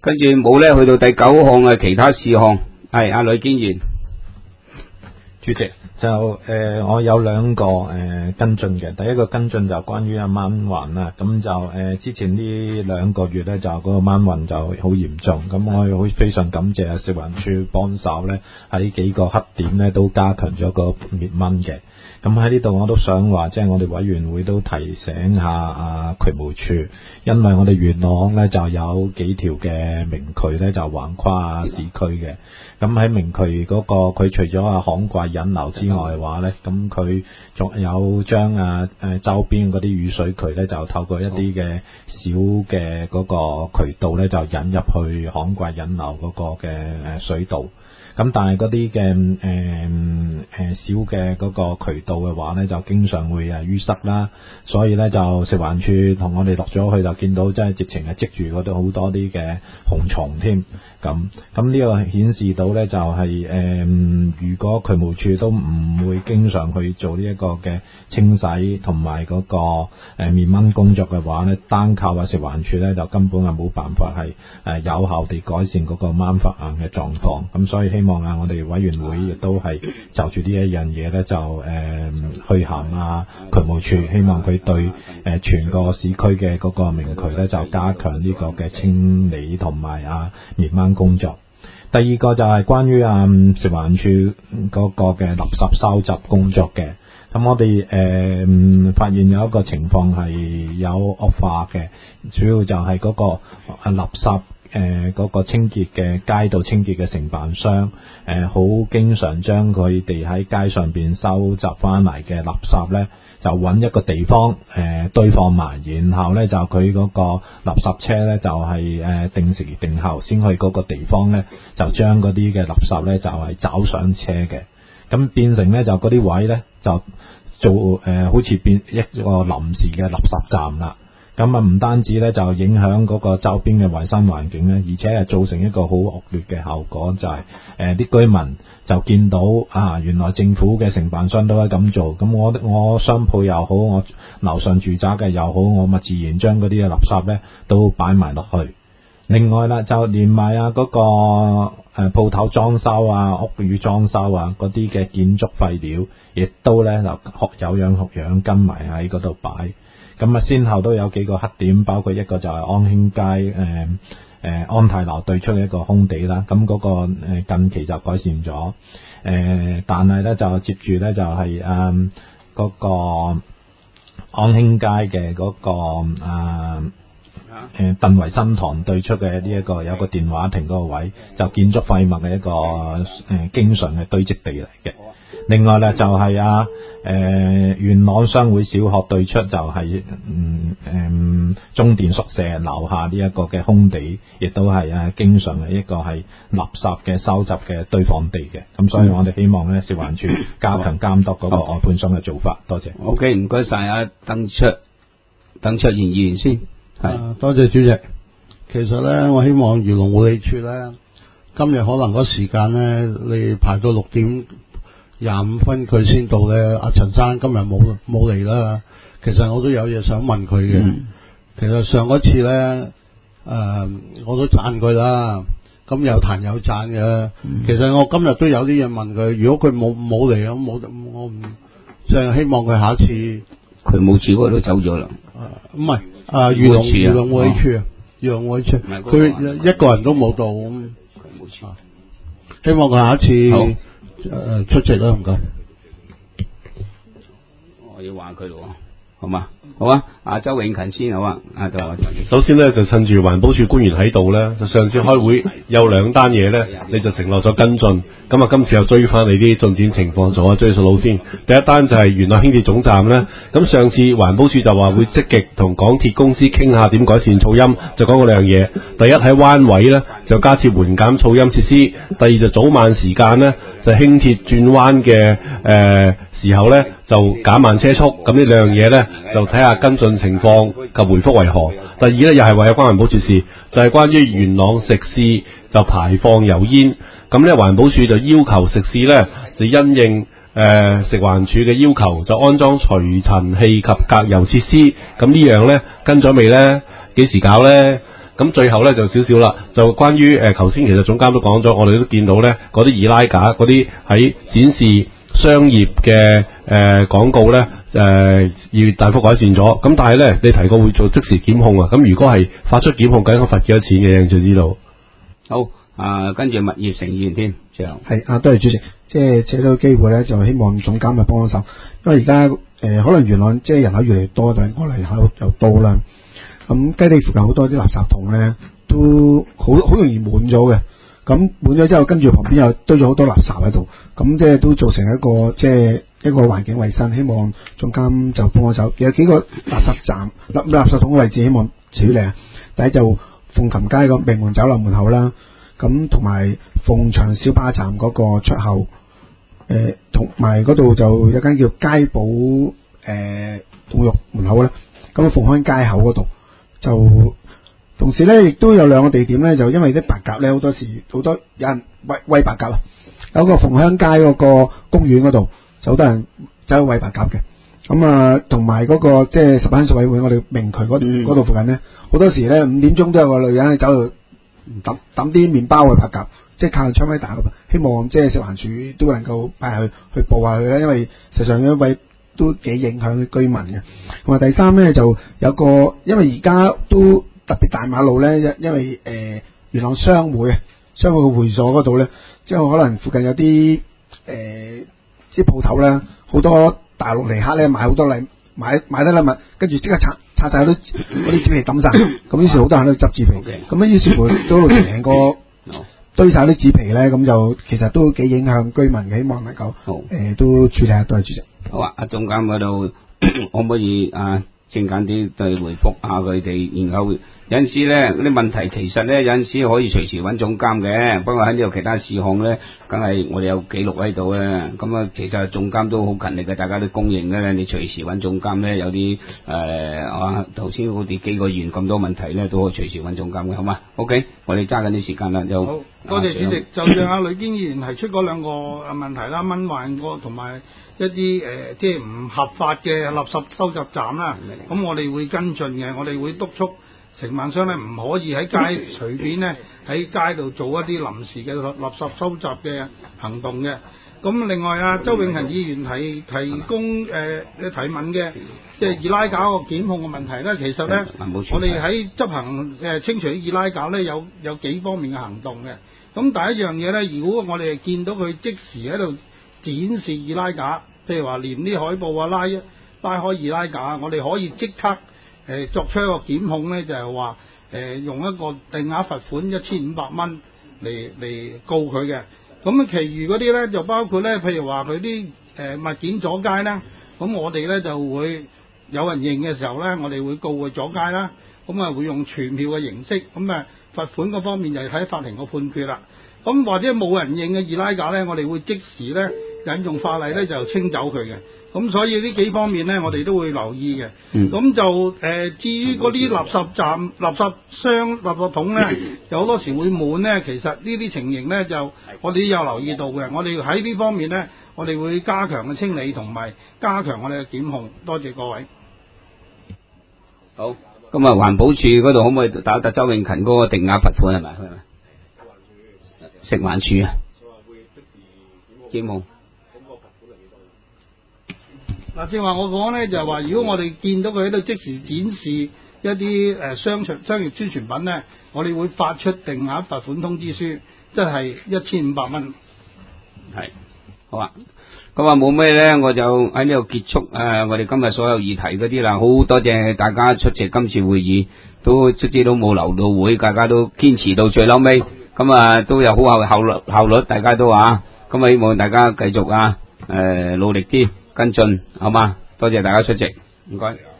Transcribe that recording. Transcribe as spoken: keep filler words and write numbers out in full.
跟住冇咧，去到第九項嘅其他事項，係阿呂建元主席。就誒、呃，我有兩個誒、呃、跟進嘅。第一個跟進就關於阿蚊患啦，咁就誒、呃、之前呢兩個月咧就嗰個蚊患就好嚴重，咁我好非常感謝啊食環署幫手咧喺幾個黑點咧都加強咗個滅蚊嘅。咁喺呢度我都想話，即係我哋委員會都提醒下啊渠務處，因為我哋元朗咧就有幾條嘅明渠咧就橫跨市區嘅。咁喺明渠嗰、嗰個佢除咗啊旱季引流之外嘅話咧，咁佢仲有將啊誒周邊嗰啲雨水渠咧就透過一啲嘅小嘅嗰個渠道咧就引入去旱季引流嗰個嘅誒水道。咁但係嗰啲嘅誒誒小嘅嗰個渠道嘅話咧，就經常會誒淤塞啦，所以咧就食環署同我哋落咗去就見到，真係直情係積住嗰啲好多啲嘅紅蟲添。咁咁呢個顯示到咧就係、是、誒、呃，如果渠務處都唔會經常去做呢一個嘅清洗同埋嗰個誒滅蚊工作嘅話咧，單靠啊食環署咧就根本係冇辦法係誒有效地改善嗰個蚊發癌嘅狀況。咁所以希望啊，我哋委員會亦都係就住呢一樣嘢咧，就誒、呃、去函啊渠務處，希望佢對誒、呃、全個市區嘅嗰個明渠咧就加強呢個嘅清理同埋啊滅蚊工作。第二個就係關於啊食環署嗰個嘅垃圾收集工作嘅。咁我哋誒、呃、發現有一個情況係有惡化嘅，主要就係嗰個啊垃圾誒嗰個清潔嘅街道清潔嘅承辦商誒好、呃、經常將佢哋喺街上邊收集翻嚟嘅垃圾咧，就揾一個地方誒、呃、堆放埋，然後咧就佢嗰個垃圾車咧就係、是、誒、呃、定時定候先去嗰個地方咧，就將嗰啲嘅垃圾咧就係、是、找上車嘅。咁變成咧就嗰啲位咧就做誒、呃、好似變一個臨時嘅垃圾站啦。咁啊唔單止咧就影響嗰個周邊嘅衛生環境咧，而且係造成一個好惡劣嘅效果，就係誒啲居民就見到啊原來政府嘅承辦商都係咁做，咁我我商鋪又好，我樓上住宅嘅又好，我咪自然將嗰啲嘅垃圾咧都擺埋落去。另外啦，就連埋啊嗰個誒鋪頭裝修啊、屋宇裝修啊嗰啲嘅建築廢料，亦都咧就學有樣學樣跟埋喺嗰度擺。咁啊，先後都有幾個黑點，包括一個就係安興街誒誒、呃呃、安泰樓對出一個空地啦。咁嗰、那個、呃、近期就改善咗，誒、呃，但係咧就接住咧就係誒嗰個安興街嘅嗰、那個啊。誒，鄧維新堂對出嘅呢一個有個電話亭嗰個位，就建築廢物嘅一個誒、呃、經常嘅堆積地嚟嘅。另外咧就係、是、啊誒、呃、元朗商會小學對出就係、是、嗯誒、嗯、中電宿舍樓下呢一個嘅空地，亦都係啊經常嘅一個係垃圾嘅收集嘅堆放地嘅。咁所以我哋希望咧食環署加強監督嗰個外判商嘅做法。多謝。 OK， 唔該晒啊，鄧卓鄧卓賢議員先。 啊，多謝主席。其實咧，我希望漁農護理處咧，今日可能嗰時間咧，你排到六點廿五分佢先到咧。阿陳生今日冇冇嚟啦。其實我都有嘢想問佢嘅。嗯、其實上嗰次咧，誒、呃，我都讚佢啦。咁有彈有讚嘅。嗯、其實我今日都有啲嘢問佢。如果佢冇冇嚟咁冇，我唔即係希望佢下一次。 佢冇住嗰度都走咗啦。 唔係。啊！漁農漁農護理處啊，漁農護理處，佢一個人都冇到咁，佢冇錯。希望佢下一次誒、呃、出席啦，唔該。 我要話佢咯，好嘛？好啊，阿周永勤先好啊，啊對我。 首先咧就趁住環保署官員喺度咧，就上次開會有兩單嘢咧，你就承諾咗跟進，咁啊今次又追翻你啲進展情況，做下追數路先。第一單就係元朗輕鐵總站咧，咁上次環保署就話會積極同港鐵公司傾下點改善噪音，就講過兩樣嘢。第一喺彎位咧就加設緩減噪音設施，第二就早晚時間咧就輕鐵轉彎嘅誒時候咧就減慢車速，咁呢兩樣嘢咧就睇下跟進情況及回覆為何。第二咧又係話有關環保處事，就係、是、關於元朗食肆就排放油煙，咁咧環保署就要求食肆咧就因應誒、呃、食環署嘅要求，就安裝除塵器及隔油設施。咁呢樣咧跟咗未咧？幾時搞咧？ 咁最後咧就少少啦，就關於誒頭先其實總監都講咗，我哋都見到咧嗰啲易拉架嗰啲喺展示商業嘅誒廣告咧誒要大幅改善咗。咁但係咧你提過會做即時檢控啊，咁如果係發出檢控，究竟罰幾多錢嘅？有興趣知道。 好啊，跟住麥業成議員添，最後係啊，多謝主席，即係借到個機會咧，就希望總監咪幫手，因為而家誒可能元朗即係人口越嚟越多，但係我嚟口又多啦。咁雞地附近好多啲垃圾桶咧，都好好容易滿咗嘅。咁滿咗之後，跟住旁邊又堆咗好多垃圾喺度，咁即係都造成一個即係一個環境衛生。希望總監就幫我手。有幾個垃圾站、垃垃圾桶嘅位置，希望處理啊。第一就鳳琴街個名門酒樓門口啦，咁同埋鳳翔小巴站嗰個出口，誒同埋嗰度就有間叫佳寶誒凍肉門口啦。咁鳳康街口嗰度就。同時咧，亦都有兩個地點咧，就因為啲白鴿咧，好多時好多有人餵餵白鴿啊。有個鳳香街嗰個公園嗰度，就好多人走去餵白鴿嘅。咁啊，同埋嗰個即係十班組委會，我哋明渠嗰嗰度附近咧，好多時咧五點鐘都有個女人走去揼揼啲麵包去白鴿，即係靠槍威打㗎嘛。希望即係食環署都能夠派去去報下佢啦，因為實際上因為都幾影響居民嘅。同埋第三咧，就有個因為而家都。特別大馬路咧，因因為誒、呃、元朗商會啊，商會嘅會所嗰度咧，即係可能附近有啲誒啲鋪頭咧，好多大陸嚟客咧買好多禮買買得禮物，跟住即刻拆拆晒嗰啲嗰啲紙皮抌晒，咁於是好多人都執紙皮，咁樣於是乎都成個堆晒啲紙皮咧，咁就其實都幾影響居民嘅，希望能夠誒、呃、都處理下，多謝主席。 好啊，阿總監嗰度可唔可以啊？精簡啲對回覆下佢哋，然後有陣時咧嗰啲問題其實咧有陣時可以隨時揾總監嘅，不過喺呢度其他事項咧，梗係我哋有記錄喺度咧。咁啊，其實總監都好勤力嘅，大家都公認嘅。你隨時揾總監咧，有啲誒啊頭先好似幾個議員咁多問題咧，都可以隨時揾總監嘅，好嘛 ？OK， 我哋揸緊啲時間啦，就好多謝主席。就像阿呂堅議員提出嗰兩個問題啦，蚊患個同埋一啲誒、呃、即係唔合法嘅垃圾收集站啦，咁我哋會跟進嘅，我哋會督促承辦商咧唔可以喺街隨便咧喺街度做一啲臨時嘅垃圾收集嘅行動嘅。咁另外啊，周永勤議員提提供誒嘅、呃、提問嘅，即係易拉架個檢控嘅問題咧，其實咧我哋喺執行誒、呃、清除易拉架咧有有幾方面嘅行動嘅。咁第一樣嘢咧，如果我哋見到佢即時喺度展示易拉架，譬如話連啲海報啊拉拉開易拉架，我哋可以即刻誒、呃、作出一個檢控咧，就係話誒用一個定額罰款一千五百蚊嚟嚟告佢嘅。咁其餘嗰啲咧就包括咧，譬如話佢啲誒物件阻街啦，咁我哋咧就會有人認嘅時候咧，我哋會告佢阻街啦。咁啊會用傳票嘅形式，咁啊罰款嗰方面就係睇法庭個判決啦。咁或者冇人認嘅易拉架咧，我哋會即時咧引用法例咧就清走佢嘅。咁所以呢幾方面咧，我哋都會留意嘅。咁、嗯、就誒、呃，至於嗰啲垃圾站、垃圾箱、垃圾桶咧，有好多時會滿咧。其實呢啲情形咧，就我哋都有留意到嘅。我哋喺呢方面咧，我哋會加強嘅清理同埋加強我哋嘅檢控。多謝各位。 好。咁啊，環保署嗰度可唔可以打打周永勤嗰個定額罰款係咪？食環署啊，檢控。 嗱，正話我講咧，就係話，如果我哋見到佢喺度即時展示一啲誒商場商業宣傳品咧，我哋會發出定額罰款通知書，即係一千五百蚊。 係，好啊。咁啊冇咩咧，我就喺呢度結束誒、呃，我哋今日所有議題嗰啲啦，好多謝大家出席今次會議，都卒之都冇留到會，大家都堅持到最嬲尾，咁啊都有好有效率效率，大家都話，咁啊希望大家繼續啊誒、呃、努力啲跟進，好嘛？多謝大家出席，唔該。